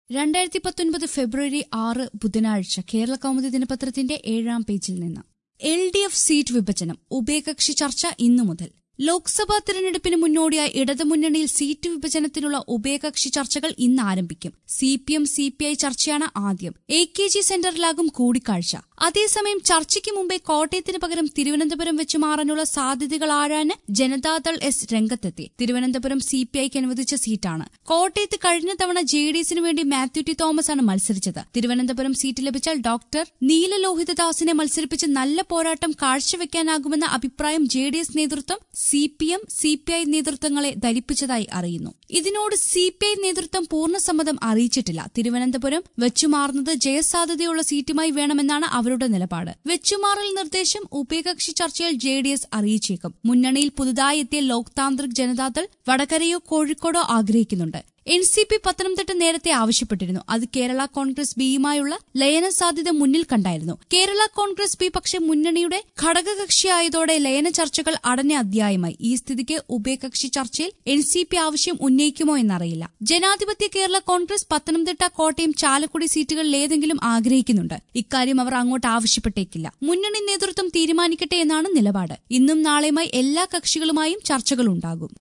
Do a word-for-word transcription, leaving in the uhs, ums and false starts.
രണ്ടായിരത്തി പത്തൊൻപത് ഫെബ്രുവരി ആറ് ബുധനാഴ്ച കേരള കൗമുദി ദിനപത്രത്തിന്റെ ഏഴാം പേജിൽ നിന്ന് എൽ ഡി എഫ് സീറ്റ് വിഭജനം ഉഭയകക്ഷി ചർച്ച ഇന്നു മുതൽ. ലോക്സഭാ തെരഞ്ഞെടുപ്പിന് മുന്നോടിയായി ഇടതുമുന്നണിയിൽ സീറ്റ് വിഭജനത്തിനുള്ള ഉഭയകക്ഷി ചർച്ചകൾ ഇന്ന് ആരംഭിക്കും. C P M C P I ചർച്ചയാണ് ആദ്യം. എ കെ ജി സെന്ററിലാകും കൂടിക്കാഴ്ച. അതേസമയം ചർച്ചയ്ക്ക് മുമ്പേ കോട്ടയത്തിന് പകരം തിരുവനന്തപുരം വെച്ച് മാറാനുള്ള സാധ്യതകൾ ആരാന് ജനതാദൾ എസ് രംഗത്തെത്തി. തിരുവനന്തപുരം സി പി ഐക്ക് അനുവദിച്ച സീറ്റാണ്. കോട്ടയത്ത് കഴിഞ്ഞ തവണ ജെ ഡി എസിന് വേണ്ടി മാത്യു ടി തോമസ് ആണ് മത്സരിച്ചത്. തിരുവനന്തപുരം സീറ്റ് ലഭിച്ചാൽ ഡോക്ടർ നീലലോഹിതദാസിനെ മത്സരിപ്പിച്ച് നല്ല പോരാട്ടം കാഴ്ചവെക്കാനാകുമെന്ന അഭിപ്രായം ജെ ഡി എസ് നേതൃത്വം C P M C P I നേതൃത്വങ്ങളെ ധരിപ്പിച്ചതായി അറിയുന്നു. ഇതിനോട് സി പി ഐ നേതൃത്വം പൂർണ്ണസമ്മതം അറിയിച്ചിട്ടില്ല. തിരുവനന്തപുരം വെച്ചുമാറുന്നത് ജയസാധ്യതയുള്ള സീറ്റുമായി വേണമെന്നാണ് അവരുടെ നിലപാട്. വെച്ചുമാറൽ നിർദ്ദേശം ഉഭയകക്ഷി ചർച്ചയിൽ ജെ ഡി എസ് അറിയിച്ചേക്കും. മുന്നണിയിൽ പുതുതായി എത്തിയ ലോക് താന്ത്രിക് ജനതാദൾ വടകരയോ കോഴിക്കോടോ ആഗ്രഹിക്കുന്നുണ്ട്. എൻ സി പി പത്തനംതിട്ട നേരത്തെ ആവശ്യപ്പെട്ടിരുന്നു. അത് കേരള കോൺഗ്രസ് ബിയുമായുള്ള ലയന സാധ്യത മുന്നിൽ കണ്ടായിരുന്നു. കേരള കോൺഗ്രസ് ബി പക്ഷേ മുന്നണിയുടെ ഘടകകക്ഷിയായതോടെ ലയന ചർച്ചകൾ അടഞ്ഞ അധ്യായമായി. ഈ സ്ഥിതിക്ക് ഉഭയകക്ഷി ചർച്ചയിൽ എൻ സി പി ആവശ്യം ഉന്നയിക്കുമോ എന്നറിയില്ല. ജനാധിപത്യ കേരള കോൺഗ്രസ് പത്തനംതിട്ട, കോട്ടയം, ചാലക്കുടി സീറ്റുകളിൽ ഏതെങ്കിലും ആഗ്രഹിക്കുന്നുണ്ട്. ഇക്കാര്യം അവർ അങ്ങോട്ട് ആവശ്യപ്പെട്ടേക്കില്ല. മുന്നണി നേതൃത്വം തീരുമാനിക്കട്ടെ എന്നാണ് നിലപാട്. ഇന്നും നാളെയുമായി എല്ലാ കക്ഷികളുമായും ചർച്ചകളുണ്ടാകും.